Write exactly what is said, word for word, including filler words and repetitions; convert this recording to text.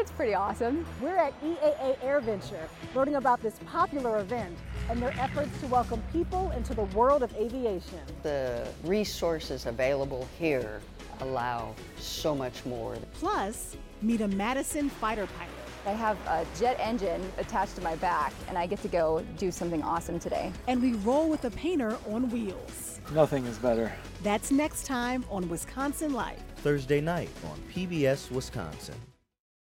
It's pretty awesome. We're at E A A AirVenture, learning about this popular event and their efforts to welcome people into the world of aviation. The resources available here allow so much more. Plus, meet a Madison fighter pilot. I have a jet engine attached to my back, and I get to go do something awesome today. And we roll with a painter on wheels. Nothing is better. That's next time on Wisconsin Life. Thursday night on P B S Wisconsin.